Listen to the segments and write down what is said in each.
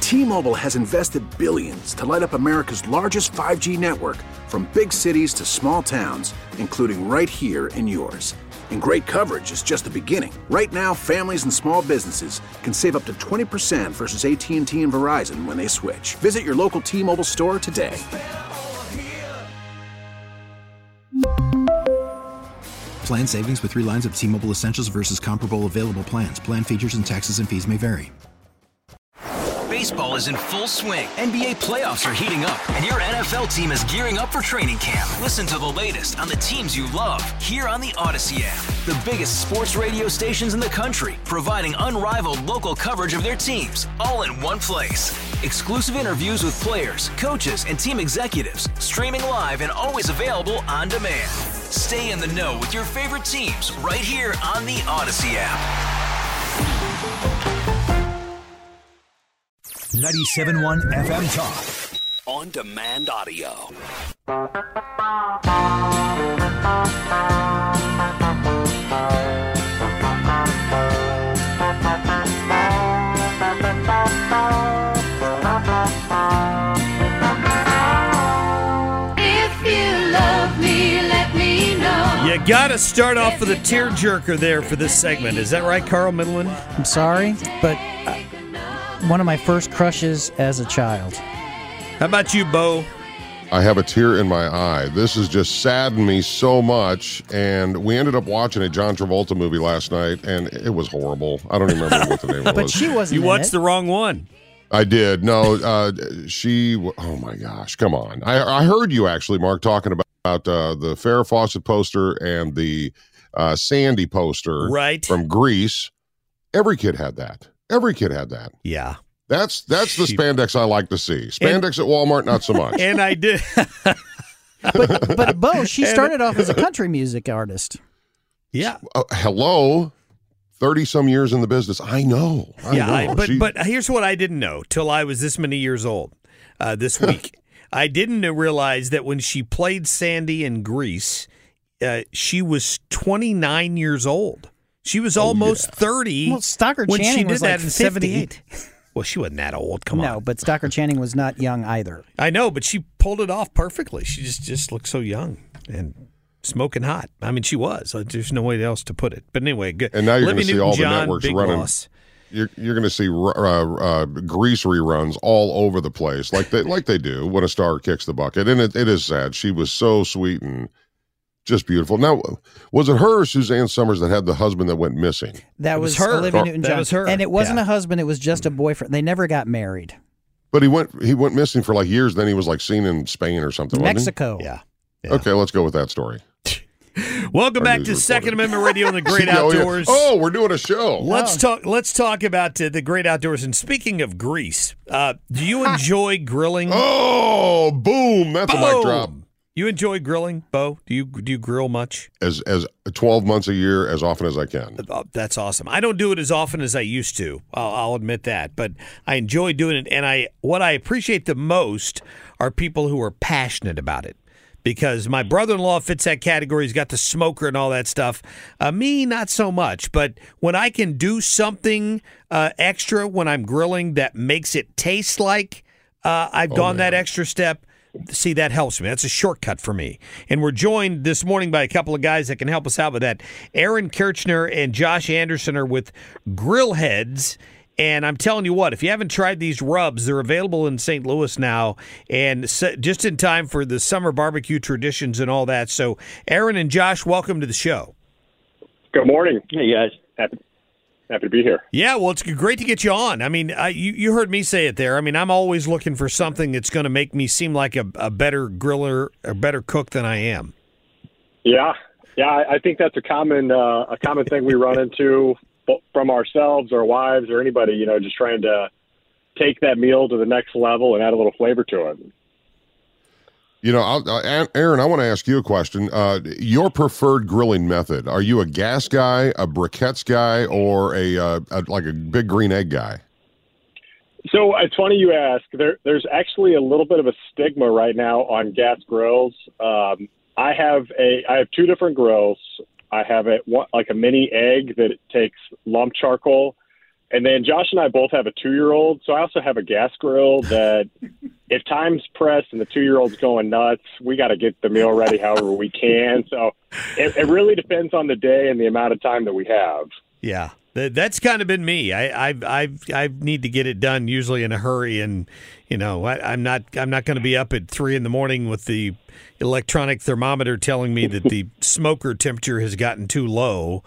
T-Mobile has invested billions to light up America's largest 5G network, from big cities to small towns, including right here in yours. And great coverage is just the beginning. Right now, families and small businesses can save up to 20% versus AT&T and Verizon when they switch. Visit your local T-Mobile store today. Plan savings with 3 lines of T-Mobile Essentials versus comparable available plans. Plan features and taxes and fees may vary. Baseball is in full swing. NBA playoffs are heating up, and your NFL team is gearing up for training camp. Listen to the latest on the teams you love here on the Odyssey app. The biggest sports radio stations in the country, providing unrivaled local coverage of their teams, all in one place. Exclusive interviews with players, coaches, and team executives, streaming live and always available on demand. Stay in the know with your favorite teams right here on the Odyssey app. 97.1 FM Talk. On-demand audio. You got to start off with a tearjerker there for this segment. Is that right, Carl Middleton? I'm sorry, but one of my first crushes as a child. How about you, Bo? I have a tear in my eye. This has just saddened me so much, and we ended up watching a John Travolta movie last night, and it was horrible. I don't even remember what the name was. But she wasn't. You watched the wrong one. I did. No, oh my gosh, come on. I heard you actually, Mark, talking about the Farrah Fawcett poster and the Sandy poster from Grease. Every kid had that. Yeah. That's the spandex I like to see. Spandex at Walmart, not so much. And I did. but Bo, she started off as a country music artist. Yeah. Hello. 30-some years in the business. I know. But here's what I didn't know till I was this many years old this week. I didn't realize that when she played Sandy in Grease, she was 29 years old. She was almost 30 when Channing she did was that in 50. 78. Well, she wasn't that old. Come on. No, but Stockard Channing was not young either. I know, but she pulled it off perfectly. She just looked so young and smoking hot. I mean, she was. There's no way else to put it. But anyway, good. And now you're going to see all the Newton-John, networks big running. loss. You're going to see Grease reruns all over the place, like they do when a star kicks the bucket. And it is sad. She was so sweet and just beautiful. Now, was it her or Suzanne Summers that had the husband that went missing? That was her. Olivia Newton-John. That was her. And it wasn't a husband. It was just a boyfriend. They never got married. But he went missing for like years. Then he was like seen in Spain or something. Mexico. Yeah. Okay, let's go with that story. Welcome back to Second Amendment Radio and the Great Outdoors. Oh, we're doing a show. Let's talk about the Great Outdoors. And speaking of Grease, do you enjoy grilling? Oh, boom! That's a mic drop. You enjoy grilling, Bo? Do you grill much? As 12 months a year, as often as I can. That's awesome. I don't do it as often as I used to. I'll admit that, but I enjoy doing it. And what I appreciate the most are people who are passionate about it. Because my brother-in-law fits that category. He's got the smoker and all that stuff. Me, not so much. But when I can do something extra when I'm grilling that makes it taste like I've gone that extra step, see, that helps me. That's a shortcut for me. And we're joined this morning by a couple of guys that can help us out with that. Aaron Kirchner and Josh Anderson are with Grill Heads. And I'm telling you what, if you haven't tried these rubs, they're available in St. Louis now, and just in time for the summer barbecue traditions and all that. So, Aaron and Josh, welcome to the show. Good morning. Hey, guys. Happy to be here. Yeah, well, it's great to get you on. I mean, you heard me say it there. I mean, I'm always looking for something that's going to make me seem like a better griller, a better cook than I am. Yeah. I think that's a common thing we run into from ourselves or wives or anybody, just trying to take that meal to the next level and add a little flavor to it. Aaron, I want to ask you a question. Your preferred grilling method, are you a gas guy, a briquettes guy, or like a big green egg guy? So it's funny you ask. There's actually a little bit of a stigma right now on gas grills. I have two different grills. I have a mini egg that takes lump charcoal And then Josh and I both have a 2-year-old, so I also have a gas grill that if time's pressed and the 2-year-old's going nuts, we got to get the meal ready however we can. So it really depends on the day and the amount of time that we have. Yeah. That's kind of been me. I need to get it done usually in a hurry, and I'm not going to be up at 3 a.m. with the electronic thermometer telling me that the smoker temperature has gotten too low.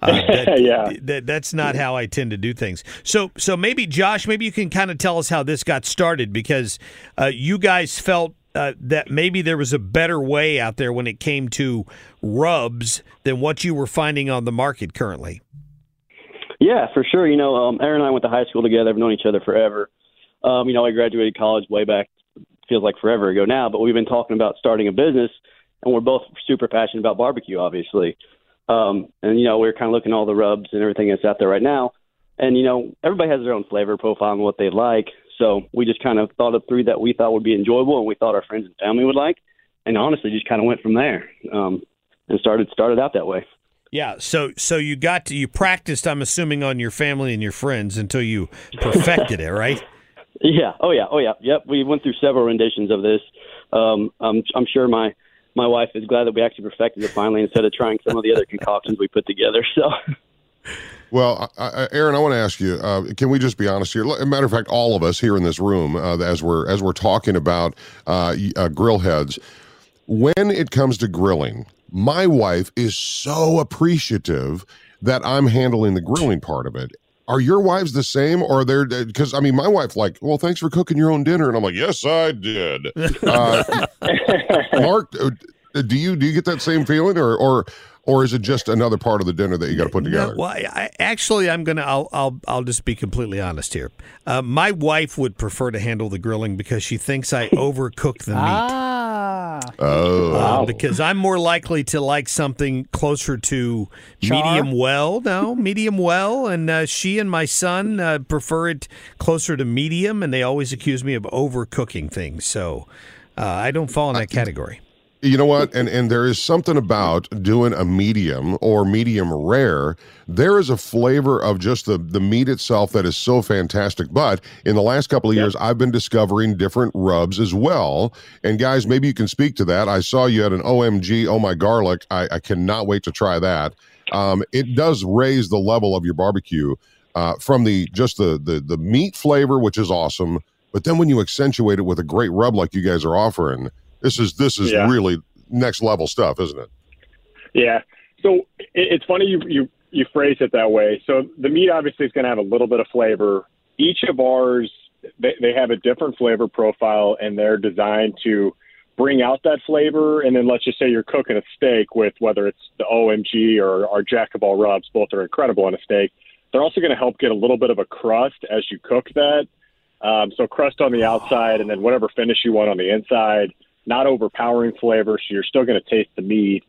That's not how I tend to do things. So maybe Josh, maybe you can kind of tell us how this got started, because you guys felt that maybe there was a better way out there when it came to rubs than what you were finding on the market currently. Yeah, for sure. Aaron and I went to high school together. We've known each other forever. I graduated college way back, feels like forever ago now, but we've been talking about starting a business, and we're both super passionate about barbecue, obviously. We're kind of looking at all the rubs and everything that's out there right now. And, everybody has their own flavor profile and what they like. So we just kind of thought of 3 that we thought would be enjoyable and we thought our friends and family would like. And honestly, just kind of went from there and started out that way. Yeah, so you practiced, I'm assuming, on your family and your friends until you perfected it, right? Yeah. Oh, yeah. Yep. We went through several renditions of this. I'm sure my wife is glad that we actually perfected it finally instead of trying some of the other concoctions we put together. So, well, Aaron, I want to ask you, can we just be honest here? As a matter of fact, all of us here in this room, as we're talking about grill heads, when it comes to grilling, my wife is so appreciative that I'm handling the grilling part of it. Are your wives the same, or they're, because my wife well, thanks for cooking your own dinner, and I'm like, yes, I did. Mark, do you get that same feeling, or is it just another part of the dinner that you got to put together? No, well, I'll just be completely honest here. My wife would prefer to handle the grilling because she thinks I overcook the meat. Because I'm more likely to like something closer to medium well, and she and my son prefer it closer to medium, and they always accuse me of overcooking things. So I don't fall in that category. You know what? And there is something about doing a medium or medium rare. There is a flavor of just the meat itself that is so fantastic. But in the last couple of years, I've been discovering different rubs as well. And guys, maybe you can speak to that. I saw you had an OMG, Oh My Garlic. I cannot wait to try that. It does raise the level of your barbecue from the meat flavor, which is awesome. But then when you accentuate it with a great rub like you guys are offering, This is really next level stuff, isn't it? Yeah. So it's funny you phrase it that way. So the meat obviously is going to have a little bit of flavor. Each of ours, they have a different flavor profile, and they're designed to bring out that flavor. And then let's just say you're cooking a steak with whether it's the OMG or our Jack of all rubs, both are incredible on a steak. They're also going to help get a little bit of a crust as you cook that. So crust on the outside, and then whatever finish you want on the inside. Not overpowering flavor, so you're still going to taste the meat.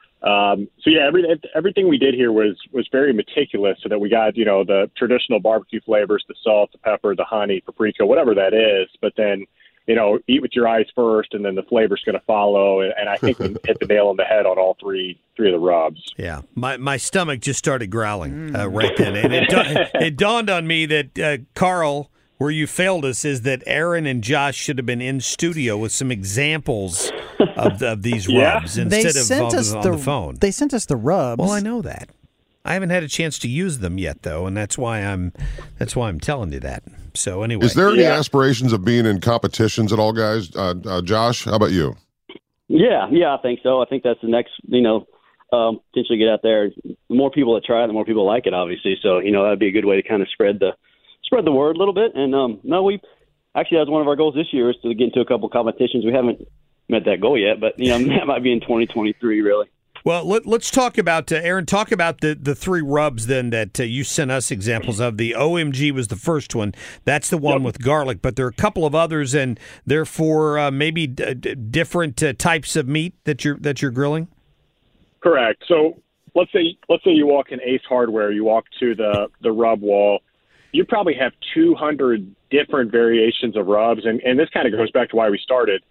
Everything we did here was very meticulous, so that we got the traditional barbecue flavors, the salt, the pepper, the honey, paprika, whatever that is. But then eat with your eyes first, and then the flavor's going to follow. And I think we hit the nail on the head on all three of the rubs. Yeah, my stomach just started growling right then, and it dawned on me that Carl, where you failed us, is that Aaron and Josh should have been in studio with some examples of these rubs instead of on the phone. They sent us the rubs. Well, I know that. I haven't had a chance to use them yet, though, and that's why I'm telling you that. So anyway, is there any aspirations of being in competitions at all, guys? Josh, how about you? Yeah, I think so. I think that's the next, potentially get out there. The more people that try it, the more people like it, obviously. So that'd be a good way to kind of spread the word a little bit. And we actually, that was one of our goals this year, is to get into a couple competitions. We haven't met that goal yet, but that might be in 2023, really. Well, let's talk about Aaron. Talk about the 3 rubs then that you sent us examples of. The OMG was the first one. That's the one with garlic, but there are a couple of others, and therefore maybe different types of meat that you're grilling. Correct. So let's say you walk in Ace Hardware, you walk to the rub wall. You probably have 200 different variations of rubs, and this kind of goes back to why we started.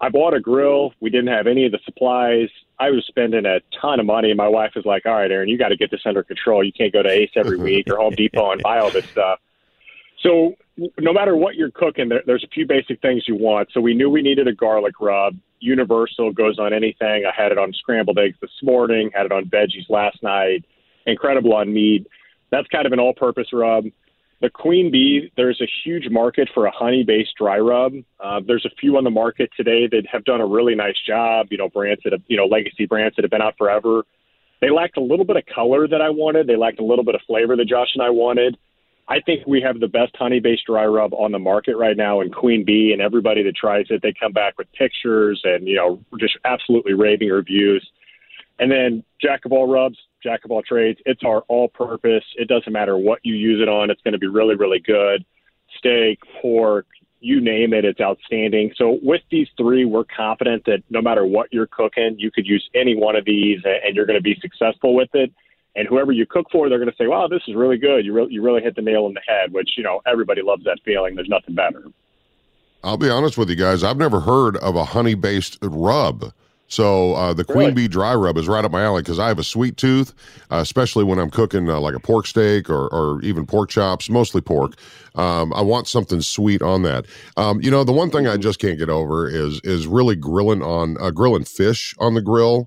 I bought a grill. We didn't have any of the supplies. I was spending a ton of money. And my wife was like, all right, Aaron, you got to get this under control. You can't go to Ace every week or Home Depot and buy all this stuff. So no matter what you're cooking, there's a few basic things you want. So we knew we needed a garlic rub. Universal, goes on anything. I had it on scrambled eggs this morning, had it on veggies last night. Incredible on meat. That's kind of an all-purpose rub. The Queen Bee, there's a huge market for a honey-based dry rub. There's a few on the market today that have done a really nice job, brands that have, legacy brands that have been out forever. They lacked a little bit of color that I wanted. They lacked a little bit of flavor that Josh and I wanted. I think we have the best honey-based dry rub on the market right now in Queen Bee, and everybody that tries it, they come back with pictures and, just absolutely raving reviews. And then Jack of all rubs, Jack of all trades. It's our all-purpose. It doesn't matter what you use it on. It's going to be really, really good. Steak, pork, you name it, it's outstanding. So with these three, we're confident that no matter what you're cooking, you could use any one of these and you're going to be successful with it. And whoever you cook for, they're going to say, wow, this is really good. You really hit the nail on the head, which, everybody loves that feeling. There's nothing better. I'll be honest with you guys. I've never heard of a honey-based rub. So the Queen Bee dry rub is right up my alley because I have a sweet tooth, especially when I'm cooking like a pork steak or even pork chops, mostly pork. I want something sweet on that. The one thing I just can't get over is really grilling fish on the grill.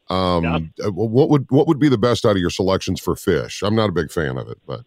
What would be the best out of your selections for fish? I'm not a big fan of it, but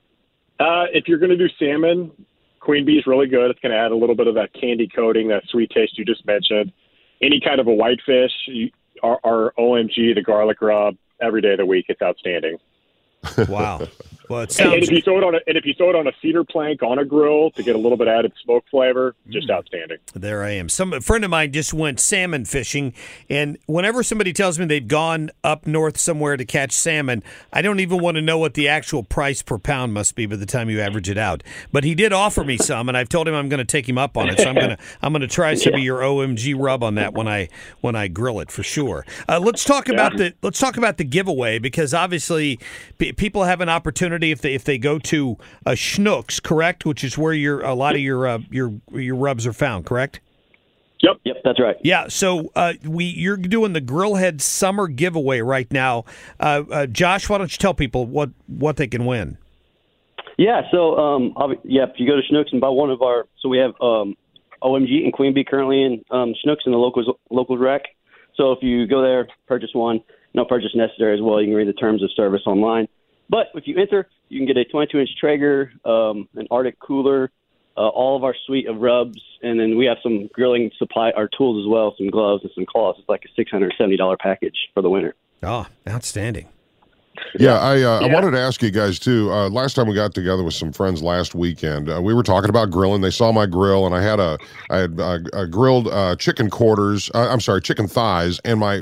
if you're going to do salmon, Queen Bee is really good. It's going to add a little bit of that candy coating, that sweet taste you just mentioned. Any kind of a whitefish, our OMG, the garlic rub, every day of the week, it's outstanding. Wow. Well, it sounds. And if you throw it on a cedar plank on a grill to get a little bit added smoke flavor, just outstanding. There I am. A friend of mine just went salmon fishing, and whenever somebody tells me they've gone up north somewhere to catch salmon, I don't even want to know what the actual price per pound must be by the time you average it out. But he did offer me some, and I've told him I'm going to take him up on it. So I'm gonna try some of your OMG rub on that when I grill it for sure. Let's talk about the giveaway, because obviously people have an opportunity if they go to Schnucks, correct, which is where a lot of your rubs are found, correct? Yep, that's right. Yeah, so you're doing the Grillhead Summer Giveaway right now. Josh, why don't you tell people what they can win? Yeah, so if you go to Schnucks and buy one of our, so we have OMG and Queen Bee currently in Schnucks in the locals rack. So if you go there, purchase one, no purchase necessary as well. You can read the terms of service online. But if you enter, you can get a 22-inch Traeger, an Arctic cooler, all of our suite of rubs, and then we have some grilling supply, our tools as well, some gloves and some cloths. It's like a $670 package for the winter. Oh, outstanding. Yeah, I wanted to ask you guys, too. Last time we got together with some friends last weekend, we were talking about grilling. They saw my grill, and I had grilled chicken quarters. Chicken thighs, and my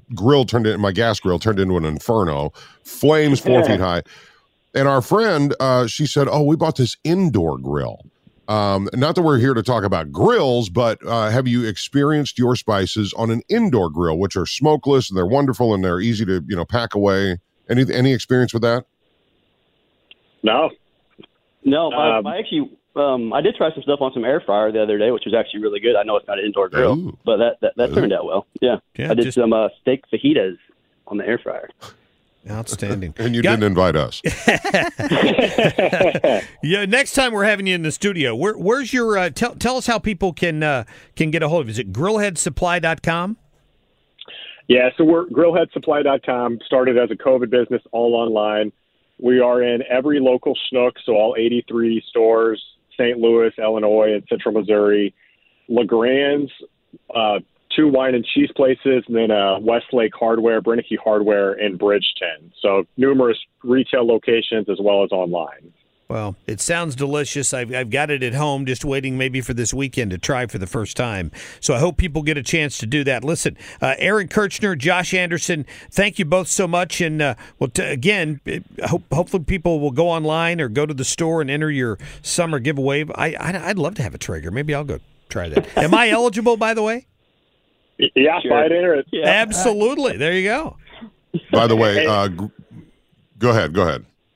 gas grill turned into an inferno. Flames 4 feet high. And our friend, she said, "Oh, we bought this indoor grill." Not that we're here to talk about grills, but have you experienced your spices on an indoor grill, which are smokeless and they're wonderful and they're easy to pack away? Any experience with that? No. I actually I did try some stuff on some air fryer the other day, which was actually really good. I know it's not an indoor grill, but that turned out well. Yeah, I did some steak fajitas on the air fryer. Outstanding. And you didn't invite us. Yeah, next time we're having you in the studio. Where's your tell us how people can get a hold of you. Is it grillheadsupply.com? Yeah, so we're grillheadsupply.com, started as a COVID business, all online. We are in every local Schnucks, so all 83 stores, St. Louis, Illinois, and Central Missouri. LeGrand's, 2 wine and cheese places, and then Westlake Hardware, Brenneke Hardware, and Bridgeton. So numerous retail locations as well as online. Well, it sounds delicious. I've got it at home, just waiting maybe for this weekend to try for the first time. So I hope people get a chance to do that. Listen, Aaron Kirchner, Josh Anderson, thank you both so much. And hopefully people will go online or go to the store and enter your summer giveaway. I'd love to have a Traeger. Maybe I'll go try that. Am I eligible, by the way? Yeah, sure. buy it, enter it. Yeah. Absolutely. There you go. By the way, go ahead.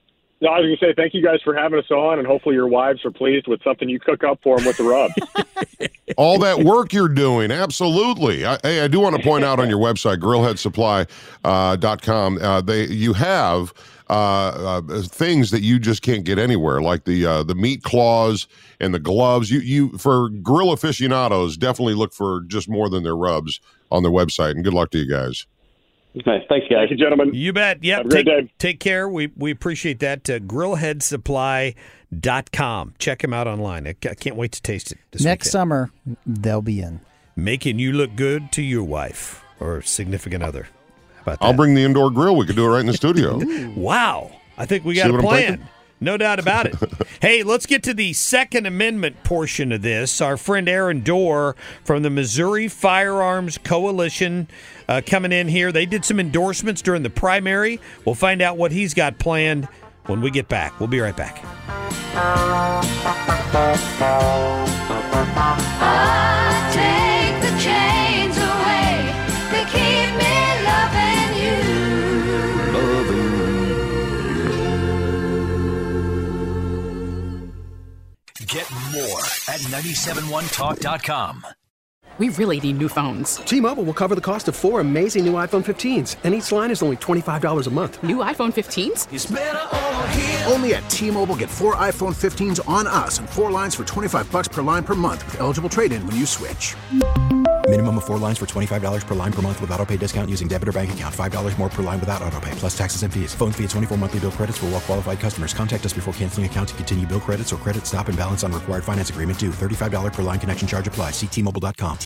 No, I was going to say thank you guys for having us on, and hopefully your wives are pleased with something you cook up for them with the rubs. All that work you're doing, absolutely. I do want to point out on your website, grillheadsupply.com, you have things that you just can't get anywhere, like the meat claws and the gloves. You for grill aficionados, definitely look for just more than their rubs on their website. And good luck to you guys. Okay, thanks, guys. Thank you, gentlemen. You bet. Yep. Have a great day. Take care. We appreciate that. Grillheadsupply.com. Check them out online. I can't wait to taste it this Next weekend. summer, they'll be in. Making you look good to your wife or significant other. How about that? I'll bring the indoor grill. We could do it right in the studio. Wow. I think we got See a what I'm plan. thinking? No doubt about it. Hey, let's get to the Second Amendment portion of this. Our friend Aaron Dorr from the Missouri Firearms Coalition coming in here. They did some endorsements during the primary. We'll find out what he's got planned when we get back. We'll be right back. Take the chains away. They keep me loving you. Get more at 971talk.com. We really need new phones. T-Mobile will cover the cost of 4 amazing new iPhone 15s, and each line is only $25 a month. New iPhone 15s? It's better over here. Only at T-Mobile, get 4 iPhone 15s on us and 4 lines for $25 per line per month with eligible trade-in when you switch. Minimum of 4 lines for $25 per line per month with autopay discount using debit or bank account. $5 more per line without autopay, plus taxes and fees. Phone fee at 24 monthly bill credits for well-qualified customers. Contact us before canceling account to continue bill credits or credit stop and balance on required finance agreement due. $35 per line connection charge applies. See T-Mobile.com.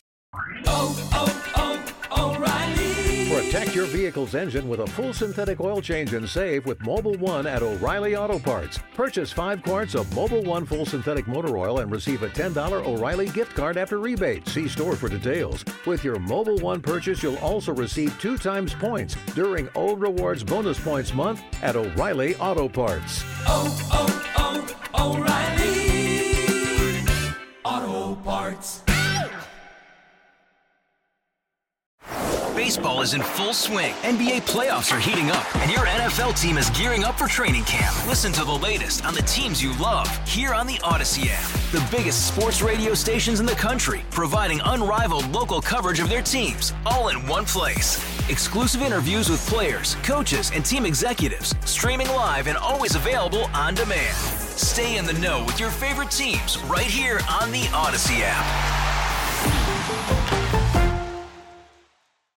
Protect your vehicle's engine with a full synthetic oil change and save with Mobil 1 at O'Reilly Auto Parts. Purchase 5 quarts of Mobil 1 full synthetic motor oil and receive a $10 O'Reilly gift card after rebate. See store for details. With your Mobil 1 purchase, you'll also receive 2 times points during O Rewards Bonus Points Month at O'Reilly Auto Parts. O'Reilly Auto Parts. Baseball is in full swing. NBA playoffs are heating up, and your NFL team is gearing up for training camp. Listen to the latest on the teams you love here on the Odyssey app. The biggest sports radio stations in the country, providing unrivaled local coverage of their teams, all in one place. Exclusive interviews with players, coaches, and team executives, streaming live and always available on demand. Stay in the know with your favorite teams right here on the Odyssey app.